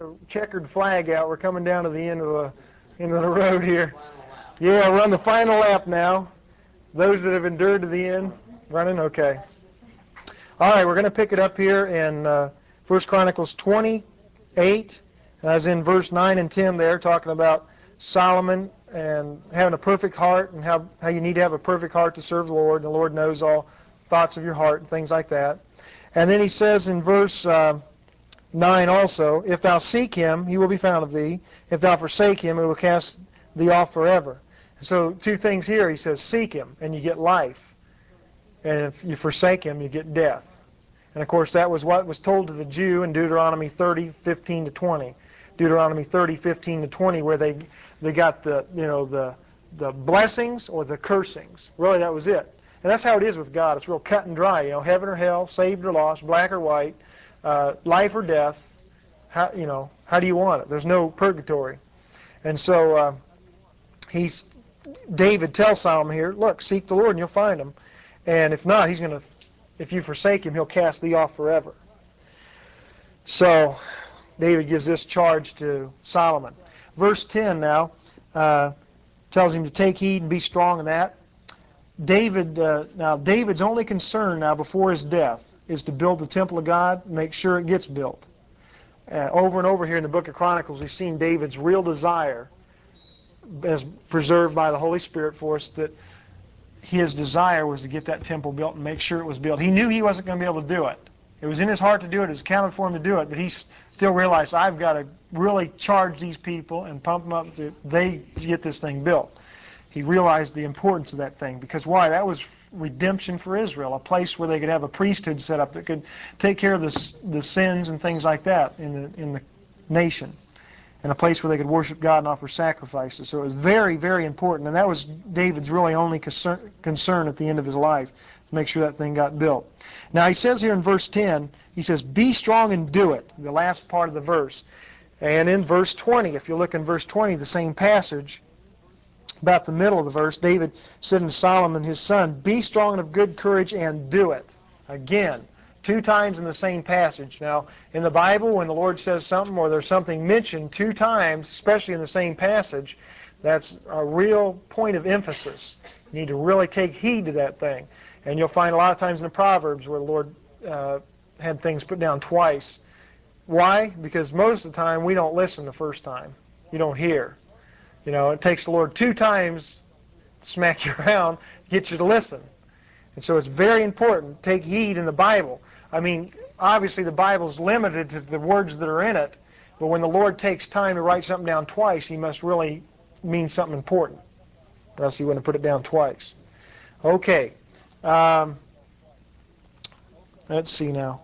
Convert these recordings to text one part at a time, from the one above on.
checkered flag out. We're coming down to the end of the road here. Yeah, we're on the final lap now. Those that have endured to the end, running, okay. All right, we're going to pick it up here in 1 Chronicles 28, as in verse 9 and 10 there, talking about Solomon and having a perfect heart and how you need to have a perfect heart to serve the Lord. And the Lord knows all thoughts of your heart and things like that. And then he says in verse 9 also, if thou seek him, he will be found of thee. If thou forsake him, he will cast thee off forever. So two things here. He says, seek him, and you get life. And if you forsake him, you get death. And of course, that was what was told to the Jew in Deuteronomy 30:15 to 20. Deuteronomy 30:15 to 20, where they got the blessings or the cursings. Really, that was it. And that's how it is with God. It's real cut and dry. Heaven or hell, saved or lost, black or white. Life or death, how do you want it? There's no purgatory. And so David tells Solomon here, look, seek the Lord and you'll find him. And if not, if you forsake him, he'll cast thee off forever. So David gives this charge to Solomon. Verse 10 now tells him to take heed and be strong in that. David's only concern now before his death is to build the temple of God and make sure it gets built. Over and over here in the book of Chronicles, we've seen David's real desire, as preserved by the Holy Spirit for us, that his desire was to get that temple built and make sure it was built. He knew he wasn't going to be able to do it. It was in his heart to do it. It was accounted for him to do it, but he still realized, I've got to really charge these people and pump them up to get this thing built. He realized the importance of that thing, because why? That was redemption for Israel, a place where they could have a priesthood set up that could take care of the sins and things like that in the nation, and a place where they could worship God and offer sacrifices. So it was very, very important, and that was David's really only concern at the end of his life, to make sure that thing got built. Now he says here in verse 10, he says, be strong and do it, the last part of the verse. And in verse 20, if you look in verse 20, the same passage, about the middle of the verse, David said to Solomon, his son, be strong and of good courage and do it. Again, two times in the same passage. Now, in the Bible, when the Lord says something or there's something mentioned two times, especially in the same passage, that's a real point of emphasis. You need to really take heed to that thing. And you'll find a lot of times in the Proverbs where the Lord had things put down twice. Why? Because most of the time we don't listen the first time. You don't hear. It takes the Lord two times to smack you around, get you to listen. And so it's very important. Take heed in the Bible. I mean, obviously the Bible's limited to the words that are in it, but when the Lord takes time to write something down twice, he must really mean something important, or else he wouldn't have put it down twice. Okay. Let's see now.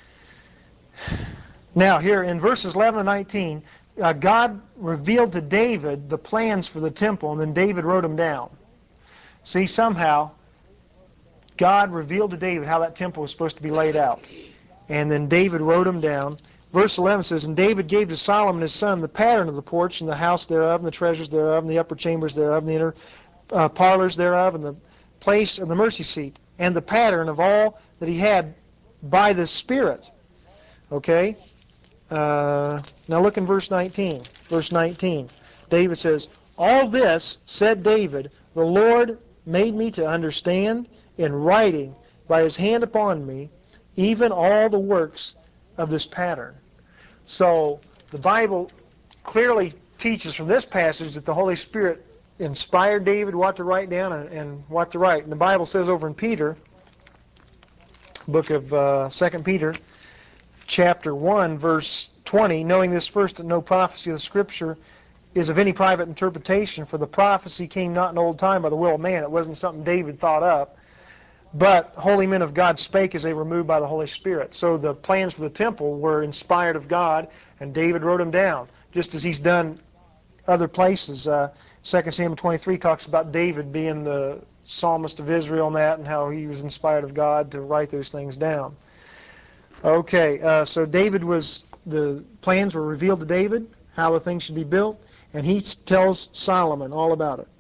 Now here in verses 11 and 19, God revealed to David the plans for the temple, and then David wrote them down. See, somehow, God revealed to David how that temple was supposed to be laid out. And then David wrote them down. Verse 11 says, and David gave to Solomon his son the pattern of the porch, and the house thereof, and the treasures thereof, and the upper chambers thereof, and the inner parlors thereof, and the place of the mercy seat, and the pattern of all that he had by the Spirit. Okay? Now look in verse 19. Verse 19. David says, all this, said David, the Lord made me to understand in writing by his hand upon me, even all the works of this pattern. So the Bible clearly teaches from this passage that the Holy Spirit inspired David what to write down and what to write. And the Bible says over in Peter, book of 2 Peter, chapter 1, verse 20, knowing this first, that no prophecy of the Scripture is of any private interpretation, for the prophecy came not in old time by the will of man. It wasn't something David thought up, but holy men of God spake as they were moved by the Holy Spirit. So the plans for the temple were inspired of God, and David wrote them down, just as he's done other places. 2 Samuel 23 talks about David being the psalmist of Israel and that, and how he was inspired of God to write those things down. Okay, so the plans were revealed to David, how the thing should be built, and he tells Solomon all about it.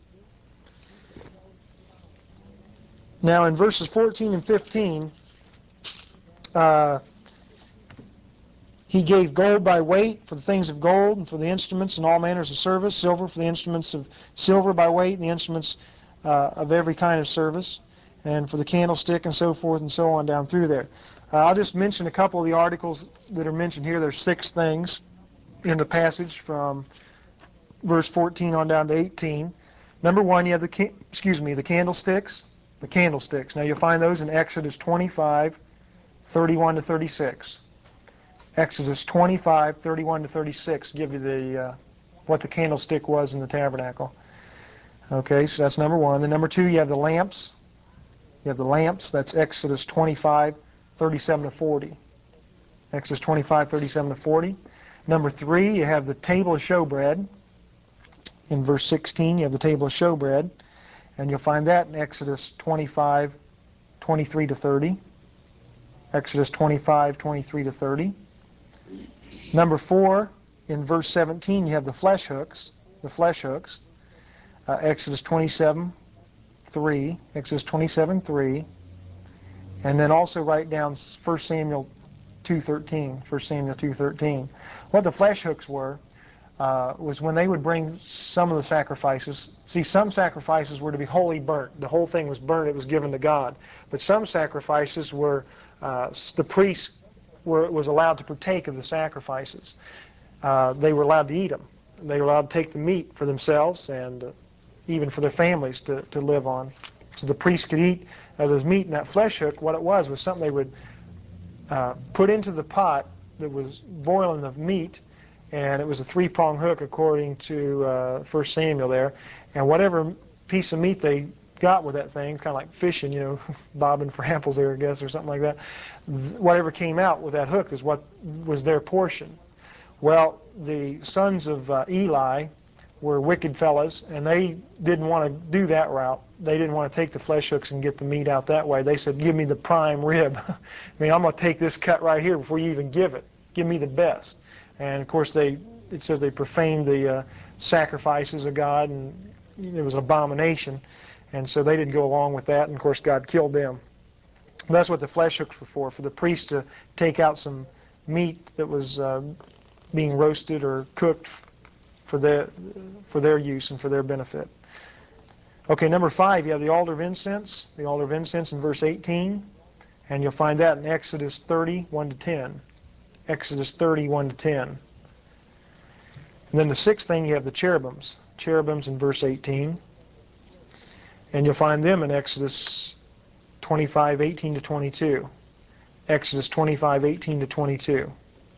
Now in verses 14 and 15, He gave gold by weight for the things of gold, and for the instruments and all manners of service, silver for the instruments of silver by weight, and the instruments of every kind of service, and for the candlestick, and so forth and so on down through there. I'll just mention a couple of the articles that are mentioned here. There's 6 things in the passage from verse 14 on down to 18. Number 1, you have the candlesticks. The candlesticks. Now you'll find those in Exodus 25, 31 to 36. Exodus 25, 31 to 36 give you the what the candlestick was in the tabernacle. Okay, so that's number 1. Then number 2, you have the lamps. You have the lamps. That's Exodus 25, 37 to 40. Exodus 25, 37 to 40. Number 3, you have the table of showbread. In verse 16, you have the table of showbread. And you'll find that in Exodus 25, 23 to 30. Exodus 25, 23 to 30. Number 4, in verse 17, you have the flesh hooks. The flesh hooks. Exodus 27, 3. Exodus 27, 3. And then also write down 1 Samuel 2:13. 1 Samuel 2:13. What the flesh hooks were was when they would bring some of the sacrifices. See, some sacrifices were to be wholly burnt. The whole thing was burnt. It was given to God. But some sacrifices were, the priest was allowed to partake of the sacrifices. They were allowed to eat them. They were allowed to take the meat for themselves and even for their families to live on. So the priest could eat those meat. And that flesh hook, what it was something they would put into the pot that was boiling the meat. And it was a 3-prong hook according to 1 Samuel there. And whatever piece of meat they got with that thing, kind of like fishing, bobbing for apples there, I guess, or something like that, whatever came out with that hook is what was their portion. Well, the sons of Eli were wicked fellas, and they didn't want to do that route. They didn't want to take the flesh hooks and get the meat out that way. They said, give me the prime rib. I mean, I'm going to take this cut right here before you even give it. Give me the best. And of course, it says they profaned the sacrifices of God, and it was an abomination. And so they didn't go along with that, and of course, God killed them. But that's what the flesh hooks were for the priest to take out some meat that was being roasted or cooked for their use and for their benefit. Okay, number 5, you have the altar of incense. The altar of incense in verse 18, and you'll find that in Exodus 30, 1 to 10. Exodus 30, 1 to 10. And then the 6th thing, you have the cherubims. Cherubims in verse 18. And you'll find them in Exodus 25, 18 to 22. Exodus 25, 18 to 22.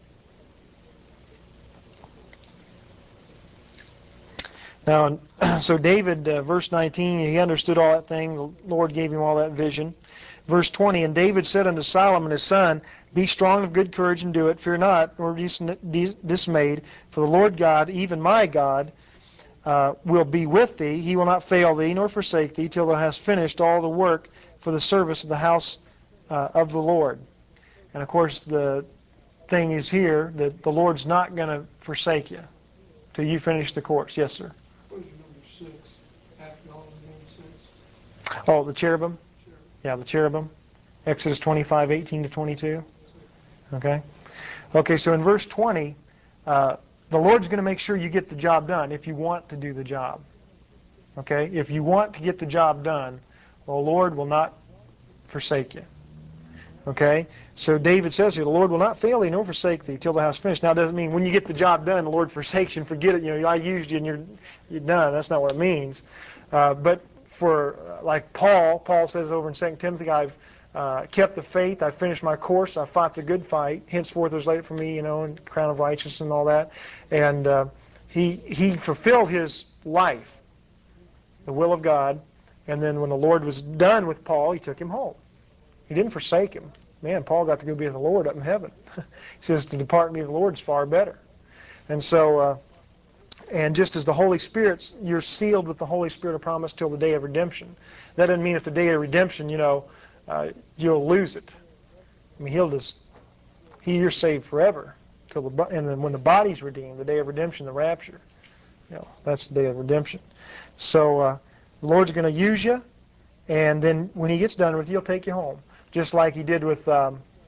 Now, so David, verse 19, he understood all that thing. The Lord gave him all that vision. Verse 20, and David said unto Solomon his son, be strong of good courage and do it. Fear not, nor be dismayed. For the Lord God, even my God, will be with thee. He will not fail thee, nor forsake thee, till thou hast finished all the work for the service of the house of the Lord. And of course, the thing is here that the Lord's not going to forsake you till you finish the course. Yes, sir. What is number 6? After all the 6. Oh, the cherubim? Yeah, the cherubim. Exodus 25, 18 to 22. Okay? Okay, so in verse 20, the Lord's going to make sure you get the job done if you want to do the job. Okay? If you want to get the job done, the Lord will not forsake you. Okay? So David says here, the Lord will not fail thee nor forsake thee till thou hast finished. Now, it doesn't mean when you get the job done, the Lord forsakes you and forget it. I used you and you're done. That's not what it means. But for, like Paul says over in 2 Timothy, I've kept the faith, I've finished my course, I've fought the good fight. Henceforth there's laid for me, and crown of righteousness and all that. And he fulfilled his life, the will of God. And then when the Lord was done with Paul, he took him home. He didn't forsake him. Man, Paul got to go be with the Lord up in heaven. He says, to depart me of the Lord is far better. And so, and just as the Holy Spirit, you're sealed with the Holy Spirit of promise till the day of redemption. That doesn't mean at the day of redemption, you'll lose it. I mean, you're saved forever. And then when the body's redeemed, the day of redemption, the rapture, that's the day of redemption. So the Lord's going to use you, and then when he gets done with you, he'll take you home. Just like he did with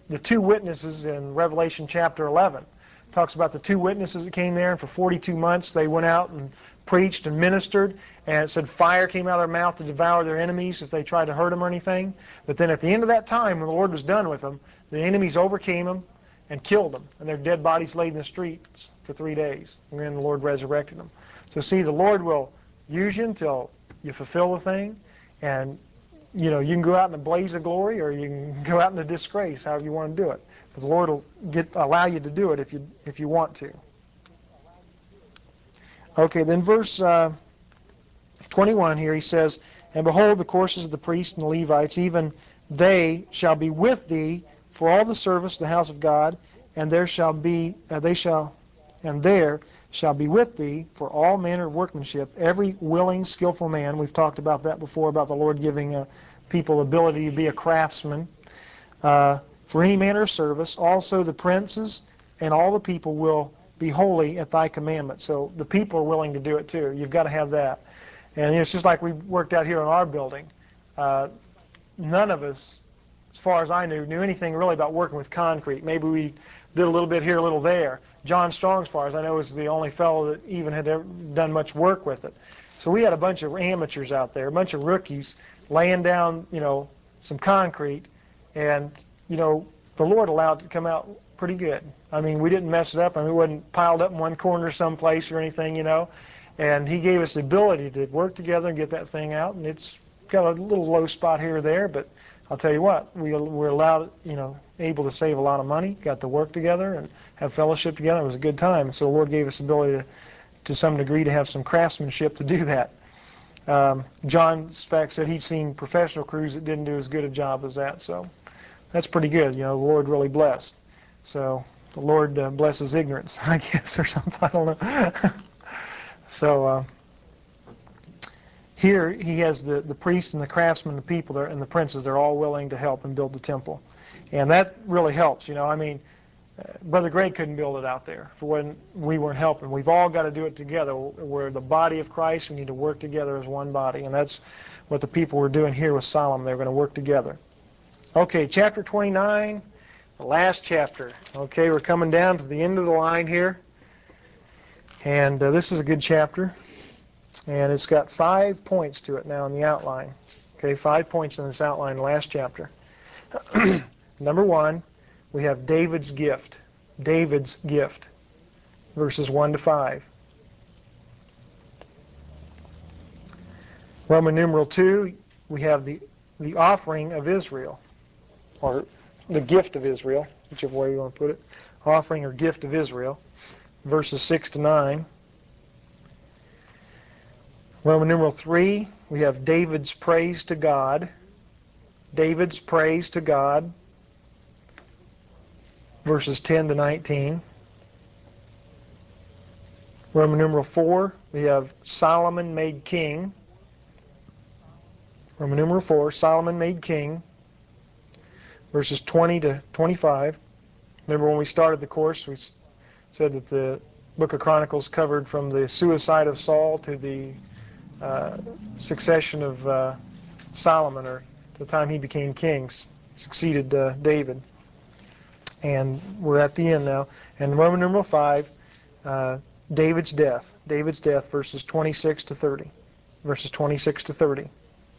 the two witnesses in Revelation chapter 11. It talks about the two witnesses that came there, and for 42 months they went out and preached and ministered, and it said fire came out of their mouth to devour their enemies if they tried to hurt them or anything. But then at the end of that time, when the Lord was done with them, the enemies overcame them and killed them, and their dead bodies laid in the streets for 3 days, and then the Lord resurrected them. So see, the Lord will use you until you fulfill the thing, and you know, you can go out in a blaze of glory, or you can go out in a disgrace, however you want to do it. But the Lord will allow you to do it if you want to. Okay, then verse 21 here, he says, "And behold, the courses of the priests and the Levites, even they shall be with thee for all the service of the house of God, and there shall be with thee for all manner of workmanship, every willing, skillful man." We've talked about that before, about the Lord giving people ability to be a craftsman. "For any manner of service, also the princes and all the people will be holy at thy commandment." So the people are willing to do it too. You've got to have that. And it's just like we worked out here in our building. None of us, as far as I knew anything really about working with concrete. Maybe we did a little bit here, a little there. John Strong, as far as I know, is the only fellow that even had ever done much work with it. So we had a bunch of amateurs out there, a bunch of rookies laying down, you know, some concrete, and you know, the Lord allowed it to come out pretty good. I mean, we didn't mess it up. I mean, it wasn't piled up in one corner someplace or anything, you know. And He gave us the ability to work together and get that thing out. And it's got a little low spot here or there, but I'll tell you what, we're allowed, you know, able to save a lot of money, got to work together and have fellowship together. It was a good time. So the Lord gave us the ability to some degree to have some craftsmanship to do that. John, in fact, said he'd seen professional crews that didn't do as good a job as that. So that's pretty good. You know, the Lord really blessed. So the Lord blesses ignorance, I guess, or something. I don't know. So here he has the priests and the craftsmen, the people there, and the princes. They're all willing to help and build the temple. And that really helps. You know, I mean, Brother Greg couldn't build it out there for when we weren't helping. We've all got to do it together. We're the body of Christ. We need to work together as one body. And that's what the people were doing here with Solomon. They were going to work together. Okay, chapter 29, the last chapter. Okay, we're coming down to the end of the line here. And this is a good chapter. And it's got 5 points to it now in the outline. Okay, 5 points in this outline, the last chapter. Number 1, we have David's gift. David's gift. Verses 1 to 5. Roman numeral 2, we have the offering of Israel. Or the gift of Israel, whichever way you want to put it. Offering or gift of Israel. Verses 6 to 9. Roman numeral 3, we have David's praise to God. David's praise to God. Verses 10 to 19. Roman numeral 4, we have Solomon made king. Roman numeral 4, Solomon made king. Verses 20 to 25. Remember when we started the course, we said that the book of Chronicles covered from the suicide of Saul to the succession of Solomon, or the time he became king, succeeded David. And we're at the end now. And Roman numeral 5, David's death. David's death, verses 26 to 30. Verses 26 to 30.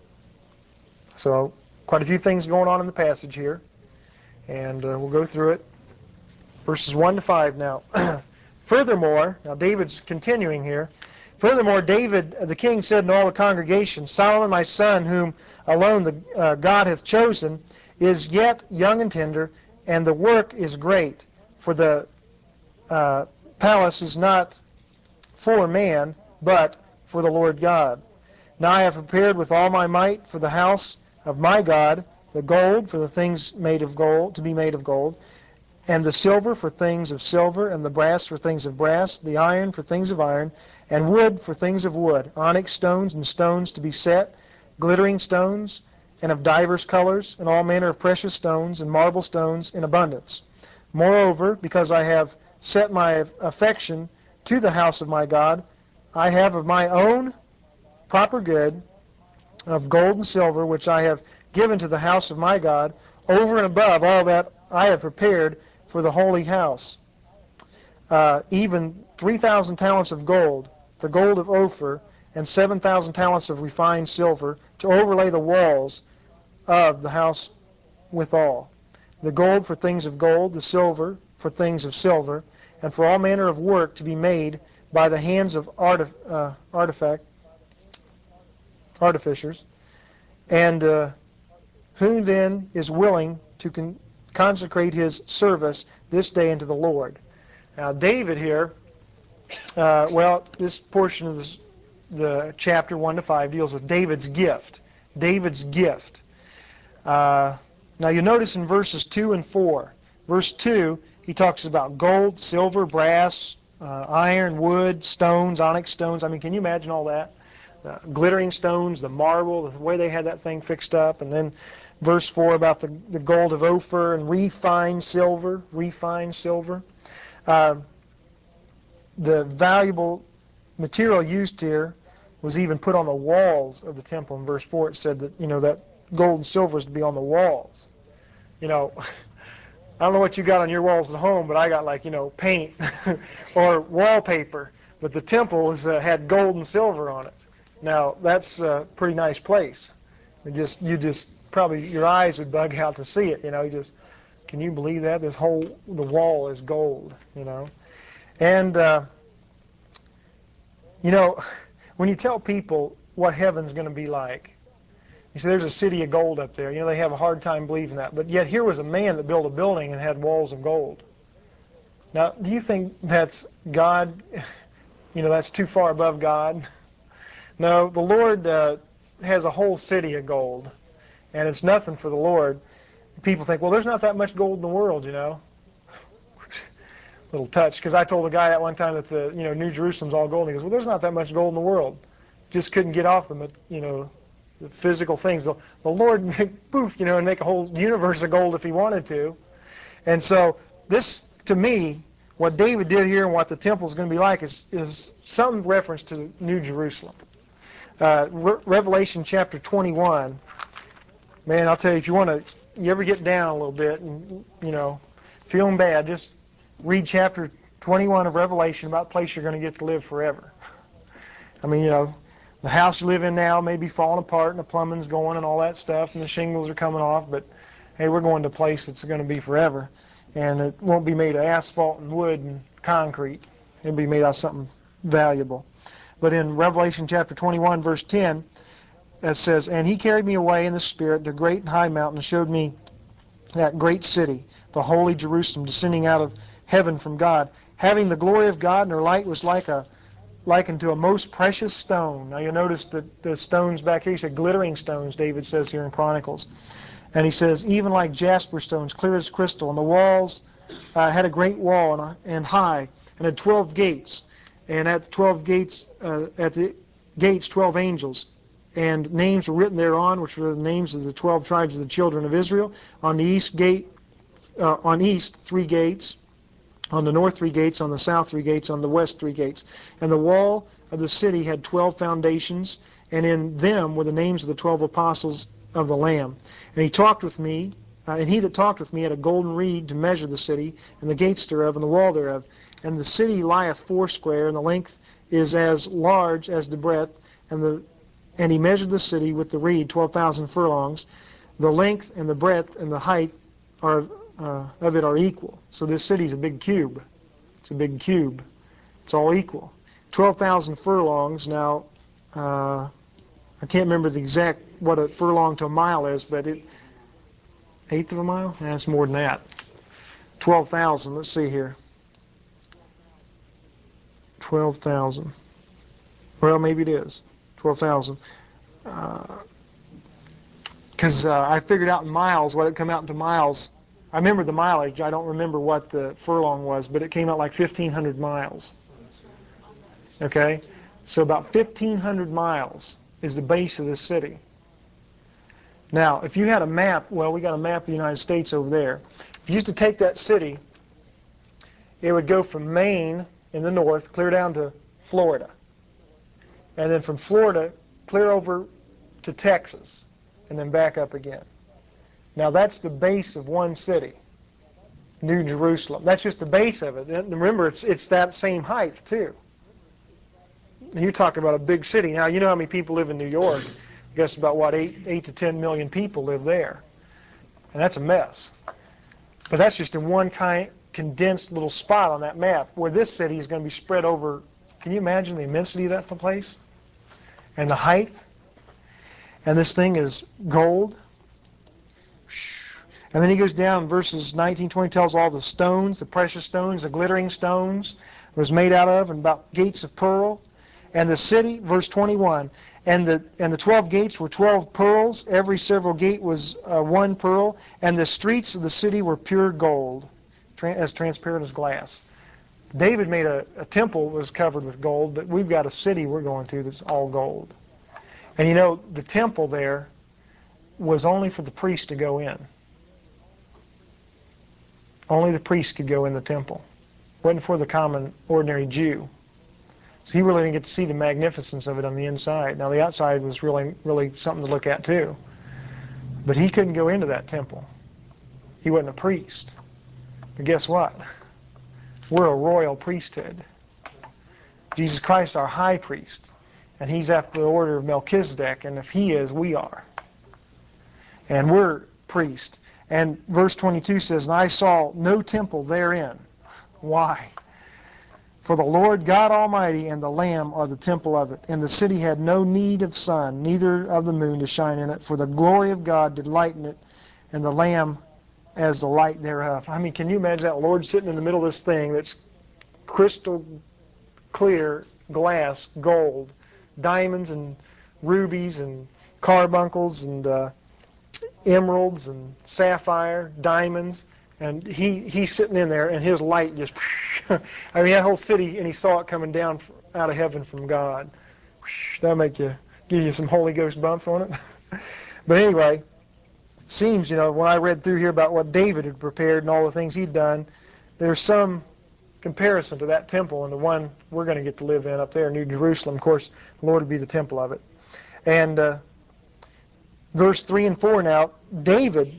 So quite a few things going on in the passage here. And we'll go through it. Verses 1 to 5 now. Furthermore, now David's continuing here. Furthermore, David the king said in all the congregation, Solomon my son, whom alone the God hath chosen, is yet young and tender, and the work is great. For the palace is not for man, but for the Lord God. Now I have prepared with all my might for the house of my God, the gold for the things made of gold, to be made of gold, and the silver for things of silver, and the brass for things of brass, the iron for things of iron, and wood for things of wood, onyx stones and stones to be set, glittering stones, and of divers colors, and all manner of precious stones, and marble stones in abundance. Moreover, because I have set my affection to the house of my God, I have of my own proper good, of gold and silver, which I have given to the house of my God, over and above all that I have prepared for the holy house, even 3,000 talents of gold, the gold of Ophir, and 7,000 talents of refined silver, to overlay the walls of the house withal. The gold for things of gold, the silver for things of silver, and for all manner of work to be made by the hands of artificers. And who then is willing to consecrate his service this day unto the Lord? Now, David here, this portion of the chapter 1 to 5 deals with David's gift. David's gift. Now, you notice in verses 2 and 4. Verse 2, he talks about gold, silver, brass, iron, wood, stones, onyx stones. I mean, can you imagine all that? Glittering stones, the marble, the way they had that thing fixed up. And then verse 4 about the gold of Ophir and refined silver. The valuable material used here was even put on the walls of the temple. In verse 4 it said that, that gold and silver is to be on the walls. I don't know what you got on your walls at home, but I got paint or wallpaper. But the temple had gold and silver on it. Now, that's a pretty nice place. You just probably, your eyes would bug out to see it. Can you believe that? The wall is gold, And, when you tell people what heaven's going to be like, you say there's a city of gold up there. They have a hard time believing that. But yet here was a man that built a building and had walls of gold. Now, do you think that's God? That's too far above God? No, the Lord has a whole city of gold, and it's nothing for the Lord. People think, well, there's not that much gold in the world, Little touch, because I told a guy that one time that the New Jerusalem's all gold. And he goes, well, there's not that much gold in the world. Just couldn't get off them, the physical things. The Lord make poof, and make a whole universe of gold if He wanted to. And so this, to me, what David did here and what the temple is going to be like is some reference to New Jerusalem. Revelation chapter 21. Man, I'll tell you, if you ever get down a little bit and feeling bad, just read chapter 21 of Revelation about the place you're going to get to live forever. I mean, the house you live in now may be falling apart and the plumbing's going and all that stuff and the shingles are coming off, but hey, we're going to a place that's going to be forever. And it won't be made of asphalt and wood and concrete. It'll be made out of something valuable. But in Revelation chapter 21, verse 10, it says, and He carried me away in the Spirit to a great and high mountain and showed me that great city, the holy Jerusalem, descending out of heaven from God, having the glory of God, and her light was like unto a most precious stone. Now you'll notice that the stones back here, he said glittering stones, David says here in Chronicles. And he says, even like jasper stones, clear as crystal. And the walls had a great wall and high, and had 12 gates. And at the 12 gates, 12 angels. And names were written thereon, which were the names of the 12 tribes of the children of Israel. On the east 3 gates. On the north 3 gates, on the south 3 gates, on the west 3 gates. And the wall of the city had 12 foundations, and in them were the names of the 12 apostles of the Lamb. And he talked with me, and he that talked with me had a golden reed to measure the city, and the gates thereof, and the wall thereof. And the city lieth foursquare, and the length is as large as the breadth, and he measured the city with the reed, 12,000 furlongs. The length and the breadth and the height of it are equal. So this city is a big cube. It's a big cube. It's all equal. 12,000 furlongs. Now, I can't remember the exact what a furlong to a mile is, but eighth of a mile? That's more than that. 12,000. Let's see here. 12,000. Well, maybe it is. 12,000. Because I figured out in miles what it come out into miles. I remember the mileage. I don't remember what the furlong was, but it came out like 1,500 miles. Okay? So about 1,500 miles is the base of this city. Now, if you had a map, well, we got a map of the United States over there. If you used to take that city, it would go from Maine in the north, clear down to Florida. And then from Florida, clear over to Texas, and then back up again. Now, that's the base of one city. New Jerusalem. That's just the base of it. And remember, it's that same height, too. And you're talking about a big city. Now, you know how many people live in New York. I guess about, what, 8 to 10 million people live there. And that's a mess. But that's just in one condensed little spot on that map, where this city is going to be spread over. Can you imagine the immensity of that place? And the height? And this thing is gold. And then he goes down in verses 19, 20, tells all the stones, the precious stones, the glittering stones was made out of, and about gates of pearl. And the city, verse 21, and the 12 gates were 12 pearls. Every several gate was 1 pearl. And the streets of the city were pure gold, as transparent as glass. David made a temple that was covered with gold, but we've got a city we're going to that's all gold. And you know, the temple there was only for the priest to go in. Only the priest could go in the temple. It wasn't for the common, ordinary Jew. So he really didn't get to see the magnificence of it on the inside. Now the outside was really, really something to look at too. But he couldn't go into that temple. He wasn't a priest. But guess what? We're a royal priesthood. Jesus Christ, our high priest. And he's after the order of Melchizedek. And if he is, we are. And we're priests. And verse 22 says, and I saw no temple therein. Why? For the Lord God Almighty and the Lamb are the temple of it. And the city had no need of sun, neither of the moon to shine in it. For the glory of God did lighten it, and the Lamb as the light thereof. I mean, can you imagine that Lord sitting in the middle of this thing that's crystal clear glass, gold, diamonds and rubies and carbuncles and emeralds and sapphire, diamonds, and he's sitting in there, and his light just, I mean, that whole city, and he saw it coming down out of heaven from God. That'll give you some Holy Ghost bumps on it. But anyway, seems, you know, when I read through here about what David had prepared and all the things he'd done, there's some comparison to that temple and the one we're going to get to live in up there, New Jerusalem. Of course, the Lord would be the temple of it. And verse 3 and 4 now, David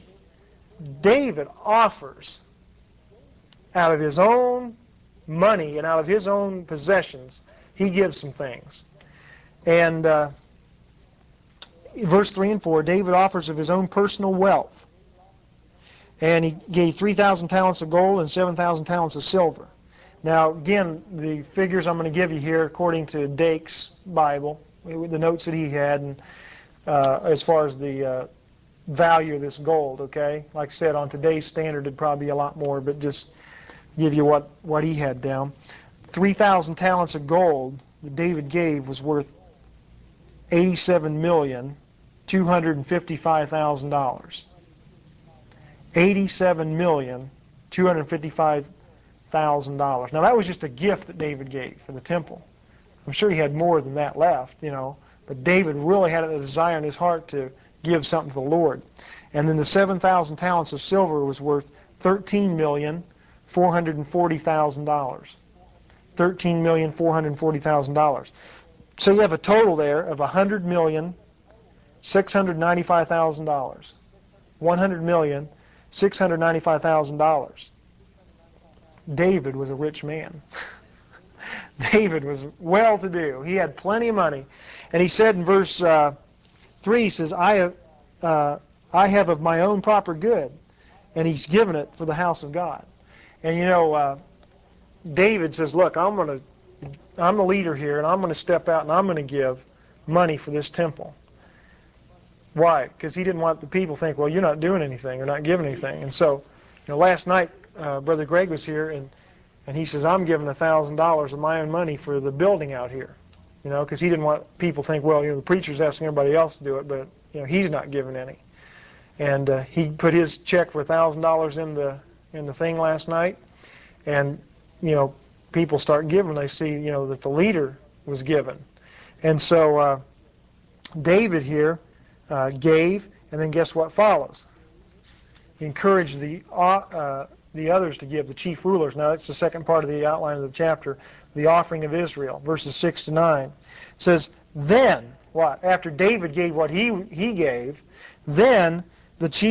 offers out of his own money and out of his own possessions, he gives some things. And verse 3 and 4, David offers of his own personal wealth. And he gave 3,000 talents of gold and 7,000 talents of silver. Now, again, the figures I'm going to give you here, according to Dake's Bible, the notes that he had, and as far as the value of this gold, okay? Like I said, on today's standard, it'd probably be a lot more, but just give you what he had down. 3,000 talents of gold that David gave was worth $87,255,000. $87,255,000. Now that was just a gift that David gave for the temple. I'm sure he had more than that left, you know, but David really had a desire in his heart to give something to the Lord. And then the 7,000 talents of silver was worth $13,440,000. $13,440,000. So you have a total there of $100,695,000. $100,695,000. David was a rich man. David was well-to-do. He had plenty of money. And he said in verse 3, he says, I have of my own proper good. And he's given it for the house of God. And you know, David says, look, I'm the leader here, and I'm going to step out and I'm going to give money for this temple. Why? Because he didn't want the people to think, well, you're not doing anything, you're not giving anything. And so, you know, last night, Brother Greg was here, and he says, I'm giving $1,000 of my own money for the building out here. You know, because he didn't want people to think, well, you know, the preacher's asking everybody else to do it, but, you know, he's not giving any. And he put his check for $1,000 in the thing last night, and, you know, people start giving. They see, you know, that the leader was given. And so David here gave, and then guess what follows? He encouraged the others to give, the chief rulers. Now that's the second part of the outline of the chapter, the offering of Israel, verses 6 to 9. It says, then, what? After David gave what he gave, then the chief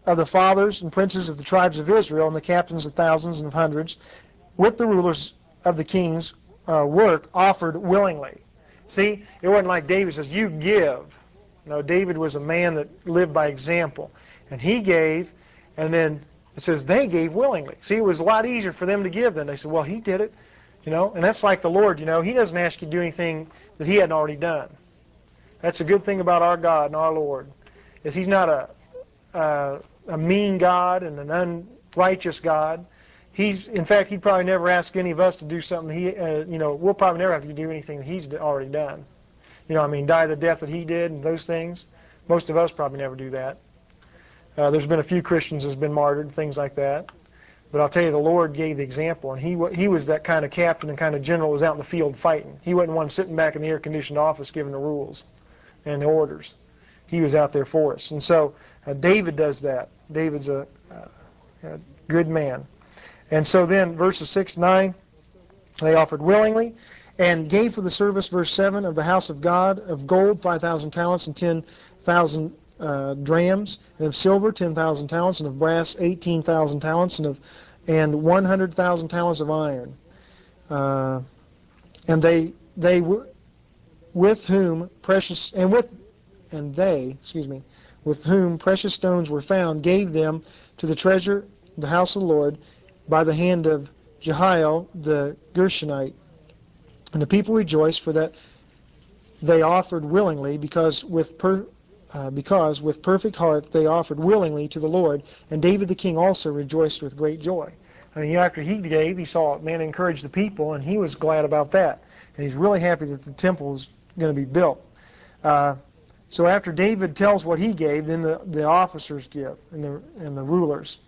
of the fathers and princes of the tribes of Israel, and the captains of thousands and of hundreds, with the rulers of the king's work, offered willingly. See, it wasn't like David says, you give. No, David was a man that lived by example. And he gave, and then it says they gave willingly. See, it was a lot easier for them to give than they said, well, he did it. And that's like the Lord, he doesn't ask you to do anything that he hadn't already done. That's a good thing about our God and our Lord, is he's not a mean God and an unrighteous God. In fact, he'd probably never ask any of us to do something we'll probably never have to do anything that he's already done. Die the death that he did and those things. Most of us probably never do that. There's been a few Christians that's been martyred, things like that. But I'll tell you, the Lord gave the example, and he was that kind of captain and kind of general that was out in the field fighting. He wasn't one sitting back in the air-conditioned office giving the rules and the orders. He was out there for us. And so David does that. David's a good man. And so then, verses 6 and 9, they offered willingly and gave for the service, verse 7, of the house of God, of gold 5,000 talents and 10,000 drams, and of silver 10,000 talents, and of brass 18,000 talents, and 100,000 talents of iron. And they with whom precious stones were found, gave them to the treasure, the house of the Lord, by the hand of Jehiel the Gershonite. And the people rejoiced, for that they offered willingly, because with perfect heart they offered willingly to the Lord. And David the king also rejoiced with great joy. After he gave, he saw man encourage the people, and he was glad about that. And he's really happy that the temple is going to be built. So after David tells what he gave, then the officers give, and the rulers.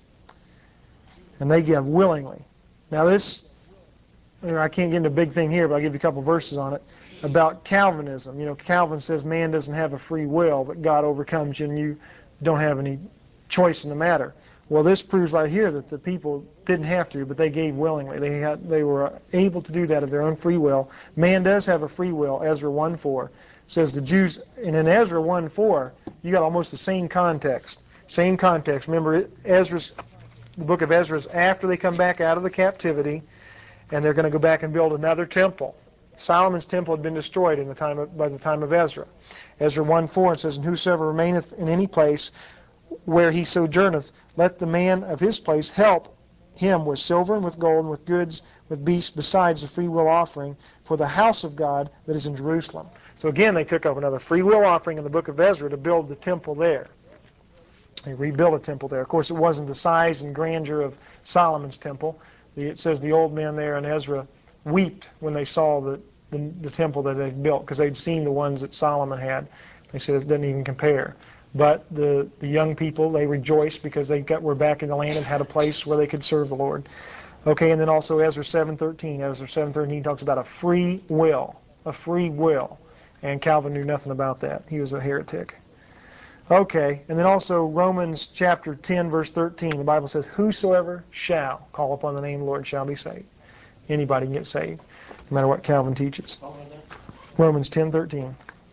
And they give willingly. Now this, I can't get into a big thing here, but I'll give you a couple verses on it, about Calvinism. Calvin says man doesn't have a free will, but God overcomes you, and you don't have any choice in the matter. Well, this proves right here that the people didn't have to, but they gave willingly. They were able to do that of their own free will. Man does have a free will. Ezra 1:4 says the Jews, and in Ezra 1:4, you got almost the same context. Same context. Remember, the book of Ezra is after they come back out of the captivity, and they're going to go back and build another temple. Solomon's temple had been destroyed by the time of Ezra. Ezra 1:4 says, and whosoever remaineth in any place where he sojourneth, let the man of his place help him with silver and with gold and with goods, with beasts, besides the free will offering for the house of God that is in Jerusalem. So again, they took up another free will offering in the book of Ezra to build the temple there. They rebuilt a temple there. Of course, it wasn't the size and grandeur of Solomon's temple. It says the old men there in Ezra wept when they saw the temple that they'd built, because they'd seen the ones that Solomon had. They said it doesn't even compare. But the young people, they rejoiced because were back in the land and had a place where they could serve the Lord. Okay, and then also Ezra 7:13. Ezra 7:13 talks about a free will. A free will. And Calvin knew nothing about that. He was a heretic. Okay, and then also Romans chapter 10, verse 13. The Bible says, whosoever shall call upon the name of the Lord shall be saved. Anybody can get saved, no matter what Calvin teaches. Romans 10:13.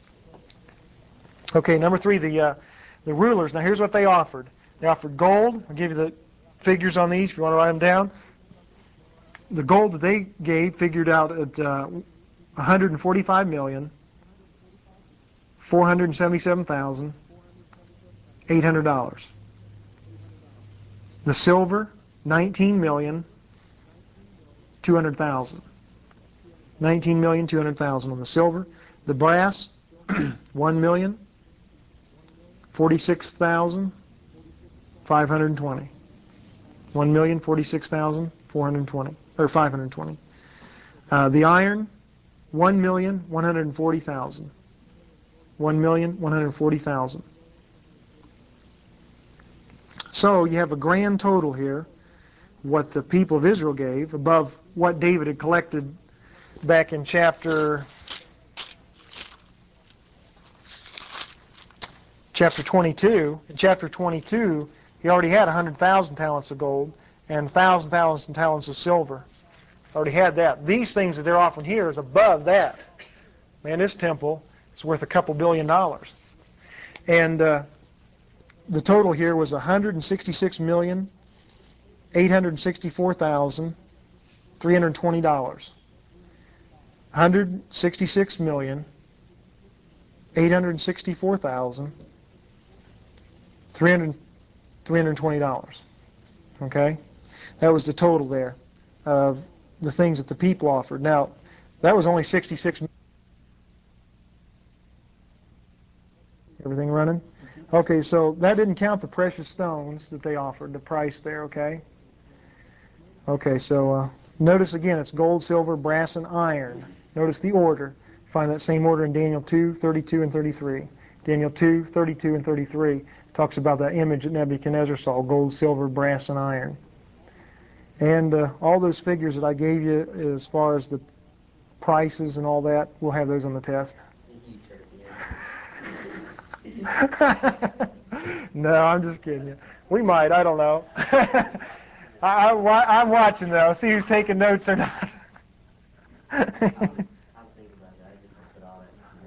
Okay, number 3, the rulers. Now here's what they offered. They offered gold. I'll give you the figures on these if you want to write them down. The gold that they gave figured out at $145,477,800. The silver, $19,200,000. $19,200,000 on the silver. The brass, $1,046,520. $1,046,420 or 520. The iron, $1,140,000. $1,140,000. So you have a grand total here, what the people of Israel gave, above what David had collected back in chapter 22. In chapter 22, he already had 100,000 talents of gold and 1,000 talents of silver. Already had that. These things that they're offering here is above that. Man, this temple is worth a couple $1 billion. And the total here was $166,864,320. $166,864,320. Okay? That was the total there of the things that the people offered. Now, that was only 66. Everything running? Okay, so that didn't count the precious stones that they offered, the price there, okay? Okay, so notice again, it's gold, silver, brass, and iron. Notice the order. Find that same order in Daniel 2, 32, and 33. Daniel 2, 32, and 33 talks about that image that Nebuchadnezzar saw, gold, silver, brass, and iron. And all those figures that I gave you as far as the prices and all that, we'll have those on the test. No, I'm just kidding you. We might, I don't know. I'm watching though, see who's taking notes or not. I was thinking about that. I just put all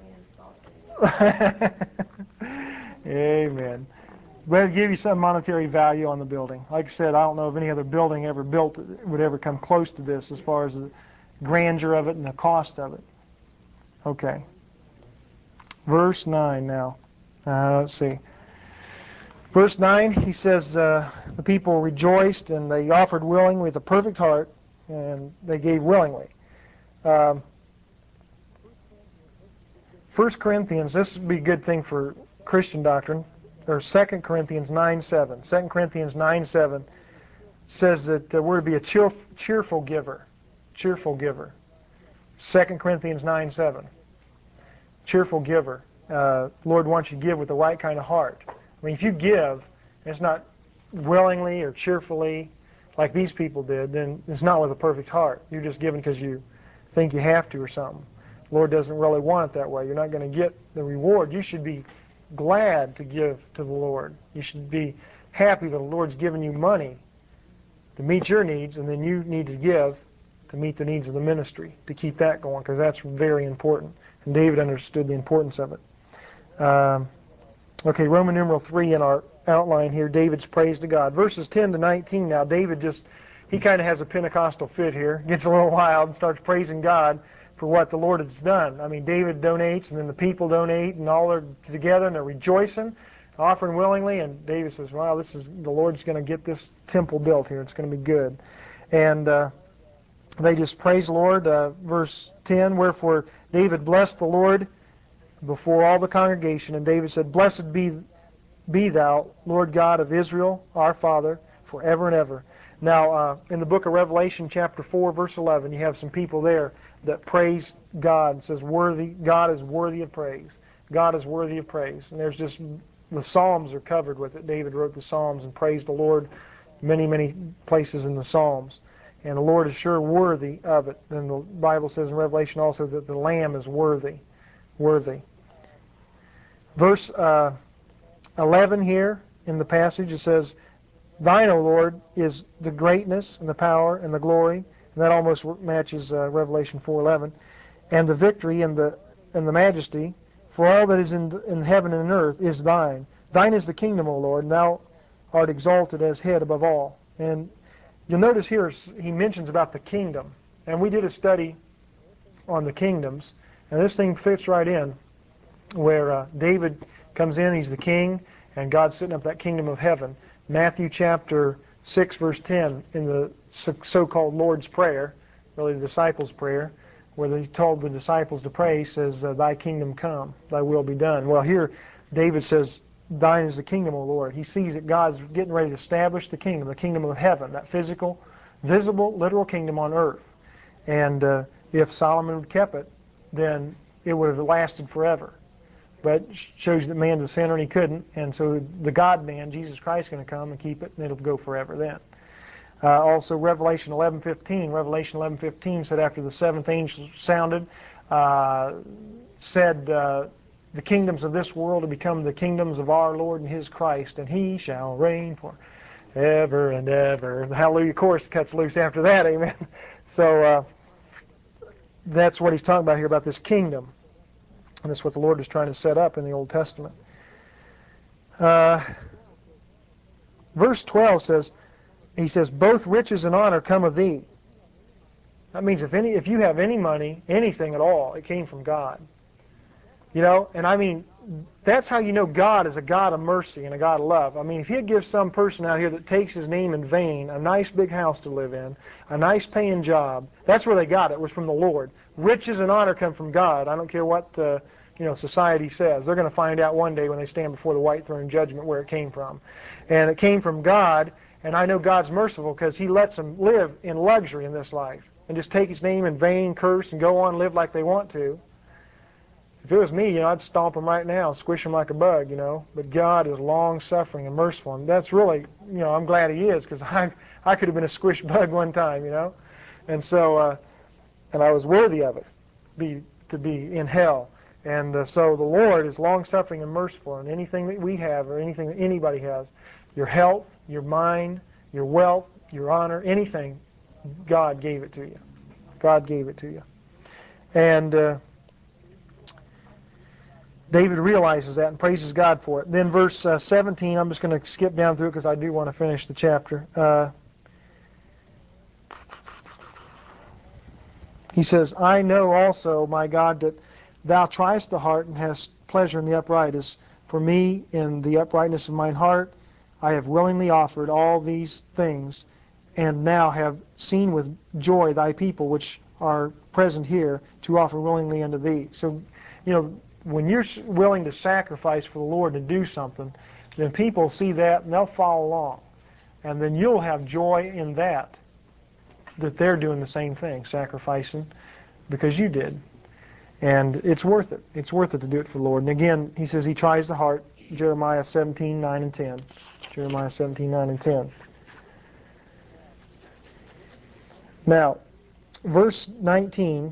that man's thoughts in. Amen. But it'll give you some monetary value on the building. Like I said, I don't know of any other building ever built that would ever come close to this as far as the grandeur of it and the cost of it. Okay. Verse 9 now. Let's see. Verse 9, he says, the people rejoiced and they offered willingly with a perfect heart, and they gave willingly. 1 Corinthians, this would be a good thing for Christian doctrine, or 2 Corinthians 9:7. 2 Corinthians 9:7 says that we're to be a cheerful giver. Cheerful giver. 2 Corinthians 9:7. Cheerful giver. Lord wants you to give with the right kind of heart. I mean, if you give, it's not willingly or cheerfully like these people did, then it's not with a perfect heart. You're just giving because you think you have to or something. The Lord doesn't really want it that way. You're not going to get the reward. You should be glad to give to the Lord. You should be happy that the Lord's given you money to meet your needs, and then you need to give to meet the needs of the ministry, to keep that going, because that's very important. And David understood the importance of it. Okay, Roman numeral 3 in our outline here, David's praise to God. Verses 10 to 19 now, David he kind of has a Pentecostal fit here, gets a little wild and starts praising God for what the Lord has done. I mean, David donates, and then the people donate, and all are together, and they're rejoicing, offering willingly, and David says, wow, the Lord's going to get this temple built here. It's going to be good. And they just praise the Lord. Verse 10, wherefore David blessed the Lord before all the congregation, and David said, blessed be thou, Lord God of Israel, our Father, forever and ever. Now, in the book of Revelation, chapter 4, verse 11, you have some people there that praise God and says, God is worthy of praise. God is worthy of praise. And there's just, the Psalms are covered with it. David wrote the Psalms and praised the Lord many, many places in the Psalms. And the Lord is sure worthy of it. And the Bible says in Revelation also that the Lamb is worthy. Worthy. Verse 11 here in the passage, it says, thine, O Lord, is the greatness and the power and the glory. And that almost matches Revelation 4:11. And the victory and the majesty, for all that is in heaven and in earth is thine. Thine is the kingdom, O Lord, and thou art exalted as head above all. And you'll notice here he mentions about the kingdom. And we did a study on the kingdoms. And this thing fits right in where David comes in, he's the king, and God's sitting up that kingdom of heaven. Matthew chapter 6, verse 10, in the so-called Lord's Prayer, really the disciples' prayer, where he told the disciples to pray, says, thy kingdom come, thy will be done. Well, here David says, thine is the kingdom, O Lord. He sees that God's getting ready to establish the kingdom of heaven, that physical, visible, literal kingdom on earth. And if Solomon had kept it, then it would have lasted forever. But it shows that man's a sinner and he couldn't, and so the God-man, Jesus Christ, is going to come and keep it, and it'll go forever then. Also, Revelation 11:15 said after the seventh angel sounded, said, the kingdoms of this world have become the kingdoms of our Lord and His Christ, and He shall reign forever and ever. The Hallelujah chorus cuts loose after that, amen. So that's what he's talking about here, about this kingdom. And that's what the Lord is trying to set up in the Old Testament. verse 12 says, he says, both riches and honor come of thee. That means if you have any money, anything at all, it came from God. You know, and I mean, that's how you know God is a God of mercy and a God of love. I mean, if He'd give some person out here that takes His name in vain a nice big house to live in, a nice paying job, that's where they got it. It was from the Lord. Riches and honor come from God. I don't care what society says. They're going to find out one day when they stand before the white throne judgment where it came from. And it came from God, and I know God's merciful because He lets them live in luxury in this life and just take His name in vain, curse, and go on and live like they want to. If it was me, I'd stomp them right now, squish them like a bug, But God is long-suffering and merciful, and that's really, I'm glad He is, because I could have been a squish bug one time, And so, and I was worthy of it, to be in hell. And so the Lord is long-suffering and merciful, and anything that we have or anything that anybody has, your health, your mind, your wealth, your honor, anything, God gave it to you. God gave it to you. And David realizes that and praises God for it. Then verse 17, I'm just going to skip down through it because I do want to finish the chapter. He says, I know also, my God, that thou triest the heart and hast pleasure in the upright. As for me, in the uprightness of mine heart, I have willingly offered all these things, and now have seen with joy thy people which are present here to offer willingly unto thee. So, when you're willing to sacrifice for the Lord to do something, then people see that and they'll follow along. And then you'll have joy in that they're doing the same thing, sacrificing because you did. And it's worth it. It's worth it to do it for the Lord. And again, he says he tries the heart, Jeremiah 17, 9 and 10. Jeremiah 17, 9 and 10. Now, verse 18,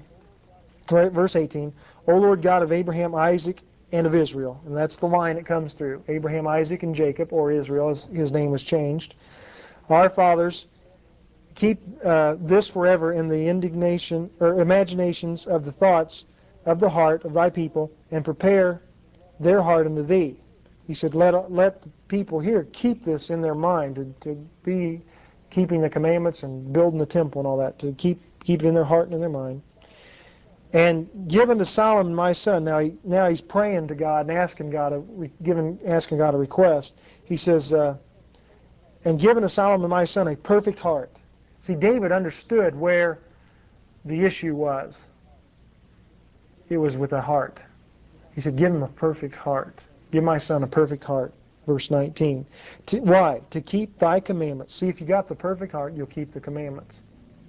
O Lord God of Abraham, Isaac, and of Israel. And that's the line it comes through. Abraham, Isaac, and Jacob, or Israel, as his name was changed. Our fathers, keep this forever in the indignation or imaginations of the thoughts of the heart of thy people, and prepare their heart unto thee. He said, let the people here keep this in their mind, to be keeping the commandments and building the temple and all that, to keep it in their heart and in their mind. And given to Solomon my son, now he's praying to God and asking God a request. He says, and given to Solomon my son a perfect heart. See, David understood where the issue was. It was with the heart. He said, give him a perfect heart. Give my son a perfect heart. Verse 19. Why? To keep thy commandments. See, if you got the perfect heart, you'll keep the commandments.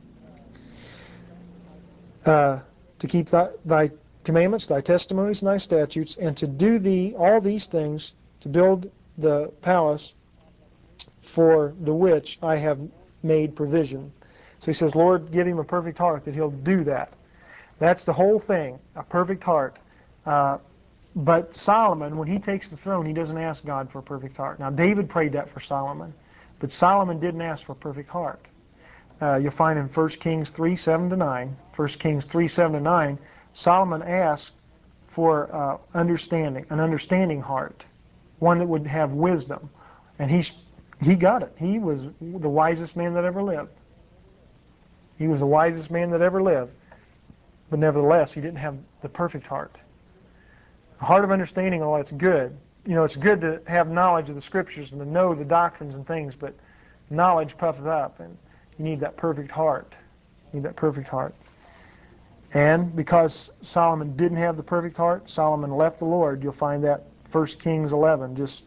To keep thy commandments, thy testimonies, and thy statutes, and to do thee all these things, to build the palace for the which I have made provision. So he says, Lord, give him a perfect heart, that he'll do that. That's the whole thing, a perfect heart. But Solomon, when he takes the throne, he doesn't ask God for a perfect heart. Now, David prayed that for Solomon, but Solomon didn't ask for a perfect heart. You'll find in 1 Kings 3, 7 to 9, 1 Kings 3, 7 to 9, Solomon asked for an understanding heart, one that would have wisdom. And he got it. He was the wisest man that ever lived. He was the wisest man that ever lived. But nevertheless, he didn't have the perfect heart. A heart of understanding, oh, it's good. It's good to have knowledge of the Scriptures and to know the doctrines and things, but knowledge puffeth up, and you need that perfect heart. You need that perfect heart. And because Solomon didn't have the perfect heart, Solomon left the Lord. You'll find that 1 Kings 11, just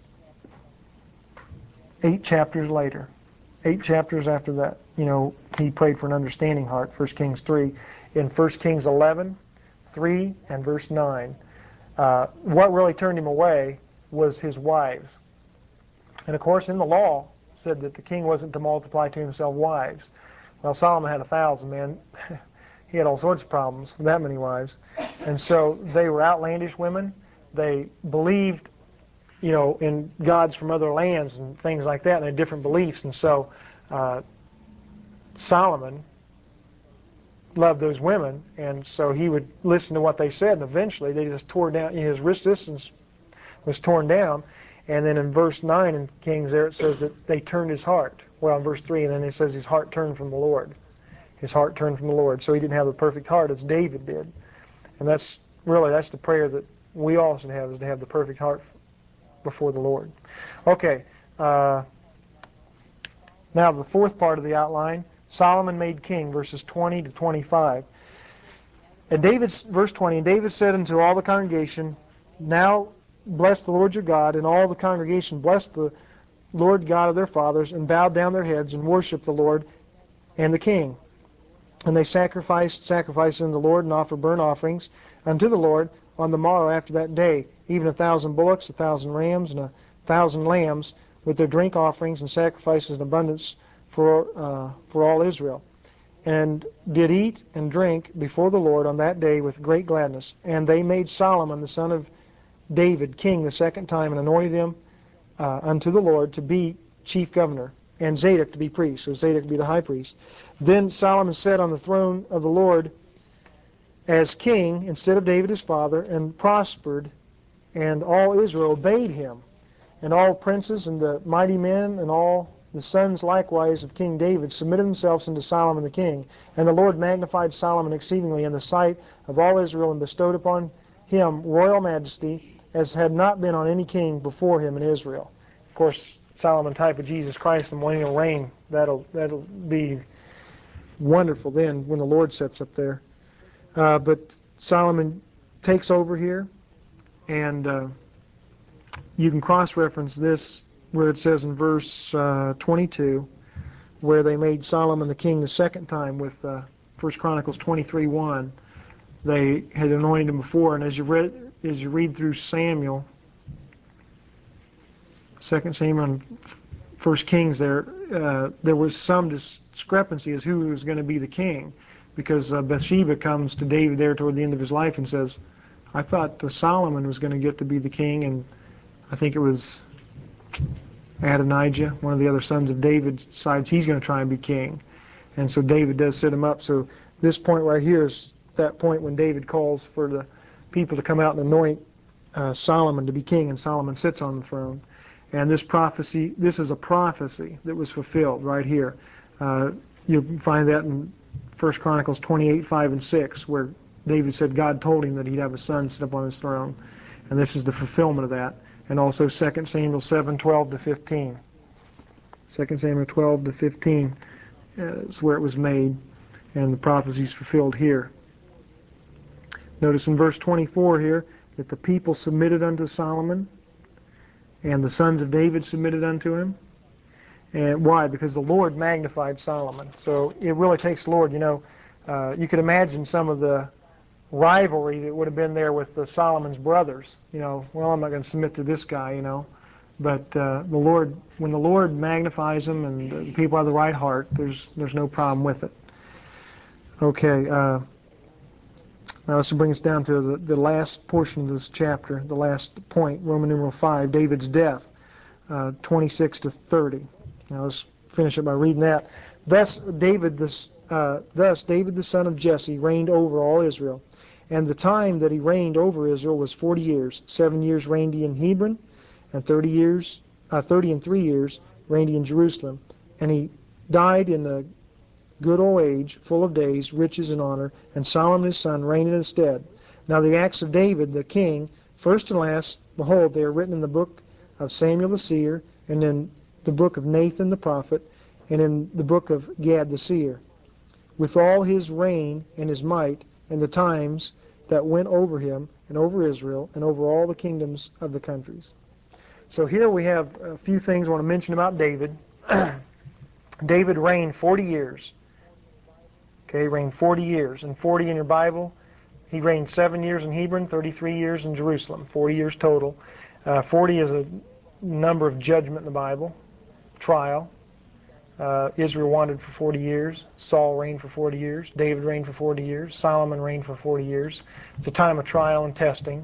8 chapters later. 8 chapters after that, he prayed for an understanding heart, 1 Kings 3. In 1 Kings 11, 3, and verse 9, what really turned him away was his wives. And of course, in the law, said that the king wasn't to multiply to himself wives. Well, Solomon had 1,000, man. He had all sorts of problems with that many wives. And so they were outlandish women. They believed, in gods from other lands and things like that, and had different beliefs. And so Solomon loved those women, and so he would listen to what they said, and eventually they just tore down, his resistance was torn down, And then in verse 9 in Kings there it says that they turned his heart. Well, in verse 3, and then it says his heart turned from the Lord. His heart turned from the Lord. So he didn't have the perfect heart as David did. And that's the prayer that we all should have, is to have the perfect heart before the Lord. Okay. Now the fourth part of the outline, Solomon made king, verses 20 to 25. And verse 20, and David said unto all the congregation, now bless the Lord your God, and all the congregation blessed the Lord God of their fathers, and bowed down their heads and worshiped the Lord and the king. And they sacrificed sacrifices unto the Lord, and offered burnt offerings unto the Lord on the morrow after that day, even 1,000 bullocks, 1,000 rams, and 1,000 lambs, with their drink offerings and sacrifices in abundance for all Israel. And did eat and drink before the Lord on that day with great gladness. And they made Solomon the son of David king the second time, and anointed him unto the Lord to be chief governor, and Zadok to be priest, so Zadok to be the high priest. Then Solomon sat on the throne of the Lord as king instead of David his father, and prospered, and all Israel obeyed him. And all princes and the mighty men and all the sons likewise of King David submitted themselves unto Solomon the king. And the Lord magnified Solomon exceedingly in the sight of all Israel, and bestowed upon him royal majesty, as had not been on any king before him in Israel. Of course, Solomon, type of Jesus Christ, the millennial reign, that'll be wonderful then when the Lord sets up there. But Solomon takes over here, and you can cross-reference this where it says in verse 22, where they made Solomon the king the second time with 1 Chronicles 23:1. They had anointed him before, and as you read through Samuel, 2 Samuel and 1 Kings, there was some discrepancy as who was going to be the king, because Bathsheba comes to David there toward the end of his life and says, I thought Solomon was going to get to be the king, and I think it was Adonijah, one of the other sons of David, decides he's going to try and be king. And so David does set him up. So this point right here is that point when David calls for the people to come out and anoint Solomon to be king, and Solomon sits on the throne. And this is a prophecy that was fulfilled right here. You'll find that in 1 Chronicles 28:5 and 6, where David said God told him that he'd have a son sit up on his throne. And this is the fulfillment of that. And also 2 Samuel 7:12 to 15. 2 Samuel 12 to 15 is where it was made, and the prophecy is fulfilled here. Notice in verse 24 here that the people submitted unto Solomon, and the sons of David submitted unto him. And why? Because the Lord magnified Solomon. So it really takes the Lord. You could imagine some of the rivalry that would have been there with Solomon's brothers. Well, I'm not going to submit to this guy, But the Lord, when the Lord magnifies them and the people have the right heart, there's no problem with it. Okay. Now this will bring us down to the last portion of this chapter, the last point, Roman numeral 5, David's death, 26 to 30. Now let's finish it by reading that. Thus David the son of Jesse reigned over all Israel. And the time that he reigned over Israel was 40 years. 7 years reigned he in Hebron, and 30 and 3 years reigned he in Jerusalem. And he died in a good old age, full of days, riches, and honor. And Solomon his son reigned in his stead. Now the acts of David the king, first and last, behold, they are written in the book of Samuel the seer, and in the book of Nathan the prophet, and in the book of Gad the seer, with all his reign and his might, and the times that went over him and over Israel and over all the kingdoms of the countries. So here we have a few things I want to mention about David. David reigned 40 years. Okay, he reigned 40 years. And 40 in your Bible, he reigned 7 years in Hebron, 33 years in Jerusalem, 40 years total. 40 is a number of judgment in the Bible, trial. Israel wandered for 40 years. Saul reigned for 40 years. David reigned for 40 years. Solomon reigned for 40 years. It's a time of trial and testing.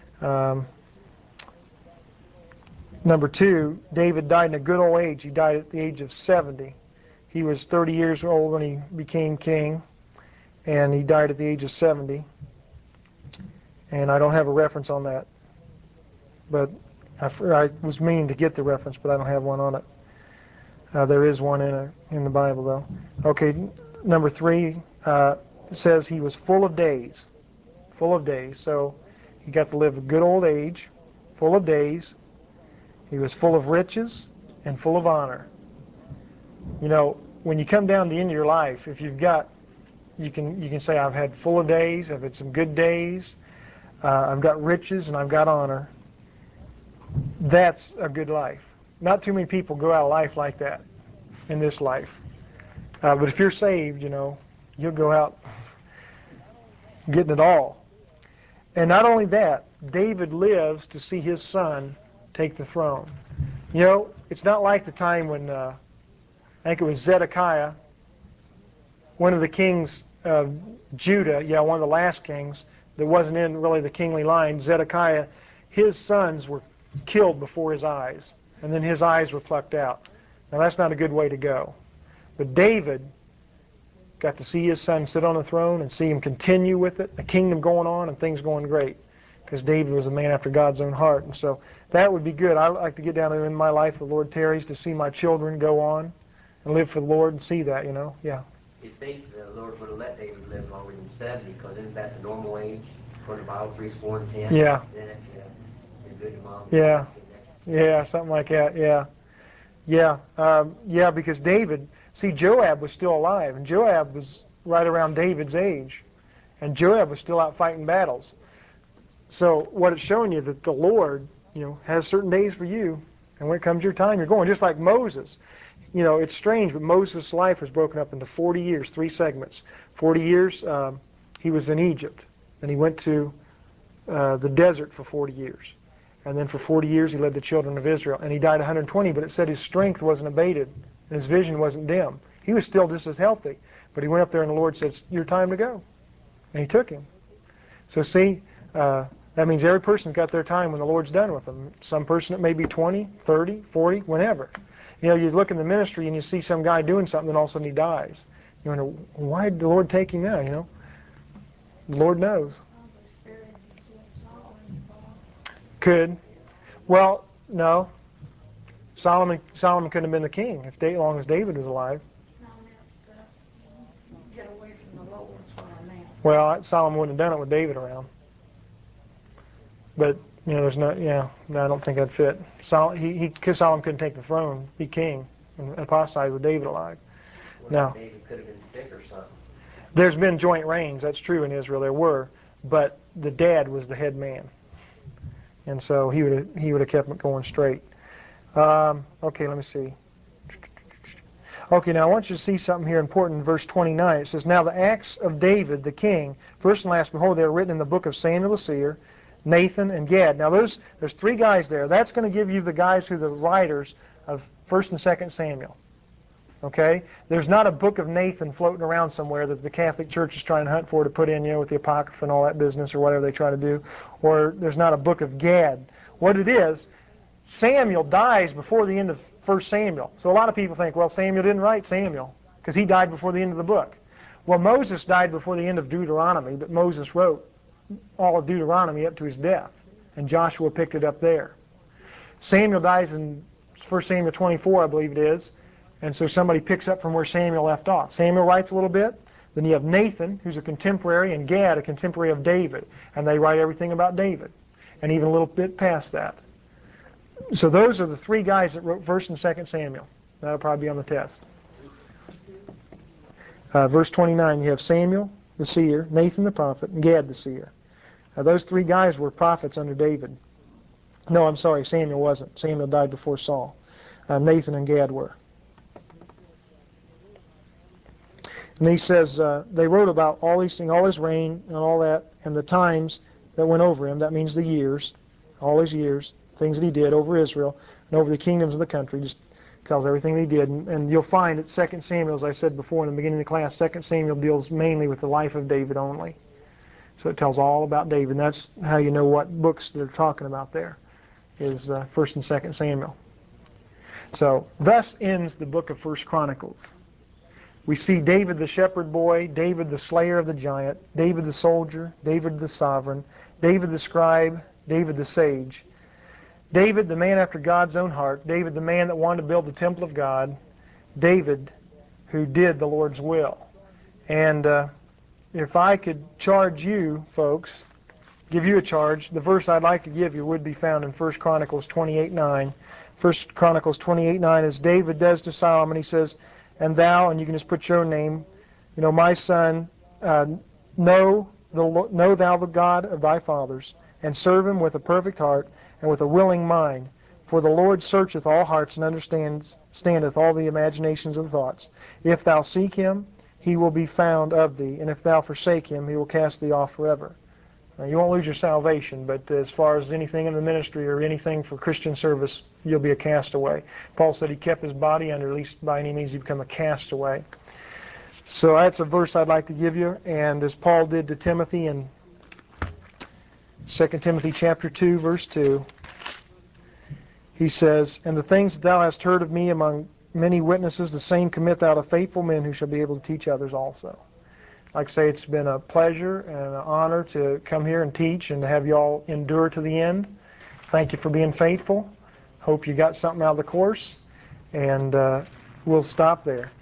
Number 2, David died in a good old age. He died at the age of 70. He was 30 years old when he became king, and he died at the age of 70. And I don't have a reference on that. But I was meaning to get the reference, but I don't have one on it. There is one in the Bible, though. Okay, number 3 says he was full of days. Full of days. So he got to live a good old age, full of days. He was full of riches and full of honor. You know, when you come down to the end of your life, if you've got, you can say, I've had full of days, I've had some good days, I've got riches and I've got honor. That's a good life. Not too many people go out of life like that in this life. But if you're saved, you know, you'll go out getting it all. And not only that, David lives to see his son take the throne. You know, it's not like the time when, I think it was Zedekiah, one of the kings of Judah, one of the last kings that wasn't in really the kingly line, Zedekiah, his sons were killed before his eyes, and then his eyes were plucked out. Now that's not a good way to go. But David got to see his son sit on the throne and see him continue with it, the kingdom going on and things going great, because David was a man after God's own heart. And so that would be good. I'd like to get down in my life, the Lord tarries, to see my children go on and live for the Lord and see that, you know. Yeah. You think the Lord would have let David live longer than 70, because isn't that the normal age? According to the Bible, 3, 4, and 10. Yeah. Then if you're good to mom. Yeah. Yeah, something like that. Yeah. Yeah, because David, see, Joab was still alive, and Joab was right around David's age, and Joab was still out fighting battles. So what it's showing you that the Lord, you know, has certain days for you, and when it comes your time, you're going. Just like Moses. You know, it's strange, but Moses' life was broken up into 40 years, 3 segments. 40 years, he was in Egypt, and he went to the desert for 40 years. And then for 40 years he led the children of Israel. And he died 120, but it said his strength wasn't abated and his vision wasn't dim. He was still just as healthy. But he went up there and the Lord said, it's your time to go. And he took him. So see, that means every person's got their time when the Lord's done with them. Some person it may be 20, 30, 40, whenever. You know, you look in the ministry and you see some guy doing something and all of a sudden he dies. You wonder, why did the Lord take him now, you know? The Lord knows. Could. Well, no. Solomon couldn't have been the king as long as David was alive. Well, Solomon wouldn't have done it with David around. But, you know, there's no, no, I don't think that'd fit. Because Solomon couldn't take the throne, be king, and apostatize with David alive. No. David could have been sick or something. There's been joint reigns, that's true in Israel, there were, but the dad was the head man. And so he would have kept it going straight. Okay, let me see. Okay, now I want you to see something here important in verse 29. It says, now the acts of David, the king, first and last, behold, they are written in the book of Samuel the seer, Nathan, and Gad. Now there's 3 guys there. That's going to give you the guys who are the writers of 1st and 2nd Samuel. Okay? There's not a book of Nathan floating around somewhere that the Catholic Church is trying to hunt for to put in, you know, with the Apocrypha and all that business or whatever they try to do. Or there's not a book of Gad. What it is, Samuel dies before the end of 1 Samuel. So a lot of people think, well, Samuel didn't write Samuel because he died before the end of the book. Well, Moses died before the end of Deuteronomy, but Moses wrote all of Deuteronomy up to his death, and Joshua picked it up there. Samuel dies in 1 Samuel 24, I believe it is, and so somebody picks up from where Samuel left off. Samuel writes a little bit, then you have Nathan, who's a contemporary, and Gad, a contemporary of David, and they write everything about David, and even a little bit past that. So those are the 3 guys that wrote 1st and 2nd Samuel. That'll probably be on the test. Verse 29, you have Samuel the seer, Nathan the prophet, and Gad the seer. Those 3 guys were prophets under David. No, I'm sorry, Samuel wasn't. Samuel died before Saul. Nathan and Gad were. And he says they wrote about all these things, all his reign and all that, and the times that went over him. That means the years, all his years, things that he did over Israel and over the kingdoms of the country. Just tells everything that he did. And you'll find that 2 Samuel, as I said before in the beginning of the class, 2 Samuel deals mainly with the life of David only. So it tells all about David. And that's how you know what books they're talking about there, is 1st and 2nd Samuel. So thus ends the book of 1 Chronicles. We see David the shepherd boy, David the slayer of the giant, David the soldier, David the sovereign, David the scribe, David the sage. David, the man after God's own heart. David, the man that wanted to build the temple of God. David, who did the Lord's will. And if I could charge you, folks, give you a charge, the verse I'd like to give you would be found in 1 Chronicles 28:9. 1 Chronicles 28:9 is David does to Solomon. He says, "And thou," and you can just put your own name, "my son, know thou the God of thy fathers, and serve him with a perfect heart and with a willing mind. For the Lord searcheth all hearts and understandeth all the imaginations of the thoughts. If thou seek him, he will be found of thee, and if thou forsake him, he will cast thee off forever." Now, you won't lose your salvation, but as far as anything in the ministry or anything for Christian service, you'll be a castaway. Paul said he kept his body under, at least by any means, he become a castaway. So that's a verse I'd like to give you, and as Paul did to Timothy in 2 Timothy chapter 2, verse 2, he says, "And the things that thou hast heard of me among many witnesses, the same commit thou to faithful men who shall be able to teach others also." Like I say, it's been a pleasure and an honor to come here and teach and to have you all endure to the end. Thank you for being faithful. Hope you got something out of the course, and we'll stop there.